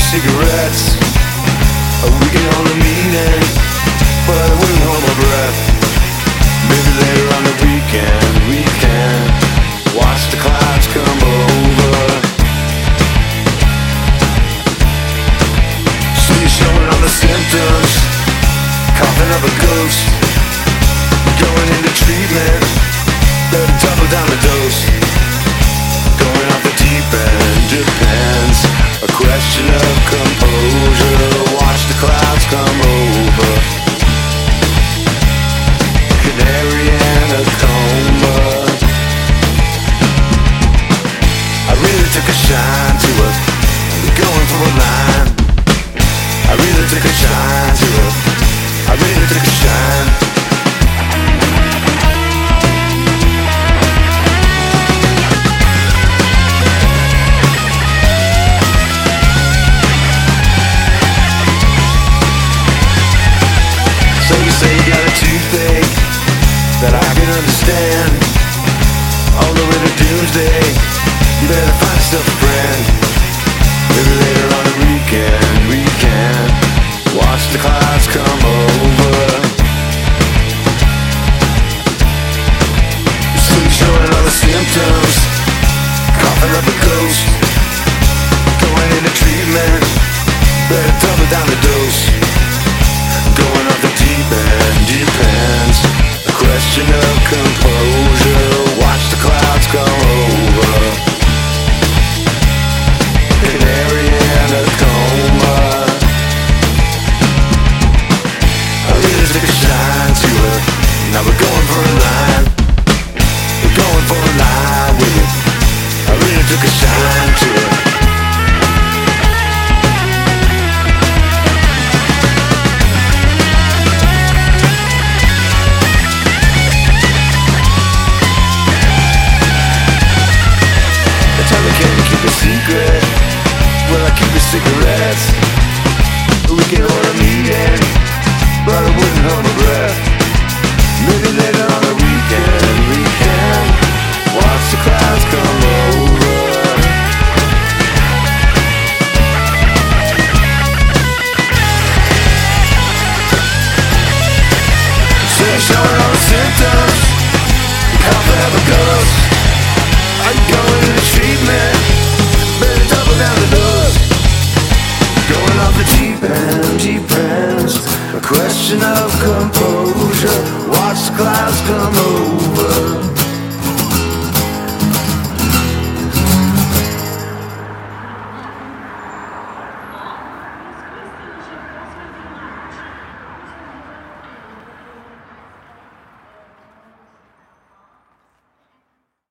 cigarettes. We can hold a meeting, but I wouldn't hold my breath. Maybe later on the weekend we can watch the clouds come over. So you're showing all the symptoms, coughing up a ghost, going into treatment, better double down the dose. Going off the deep end depends, a question of composure. Watch the clouds come over, canary and a coma. I really took a shine to her, going for a line. I really took a shine to her, I really took a shine. So you say you got a toothache that I can understand. All the way to doomsday, you better find yourself a friend. Maybe later on the weekend we can watch the clouds come over. So you're showing all the symptoms, coughing up a ghost, going into treatment, better double down the dose. Going off the deep end depends, a question of composure. Watch the clouds come over, canary and a coma. I really took a shine to her, now we're going for a line. We're going for a line with it. I really took a shine to her. Secret, well I keep the cigarettes. We can hold a meeting, but I wouldn't hold my breath. Maybe later on the weekend we can watch the clouds come over. So you're showing all the symptoms, coughing up a ghost, I'm going into treatment, better double down the dose. Going off the deep end depends, a question of composure. Watch the clouds come over.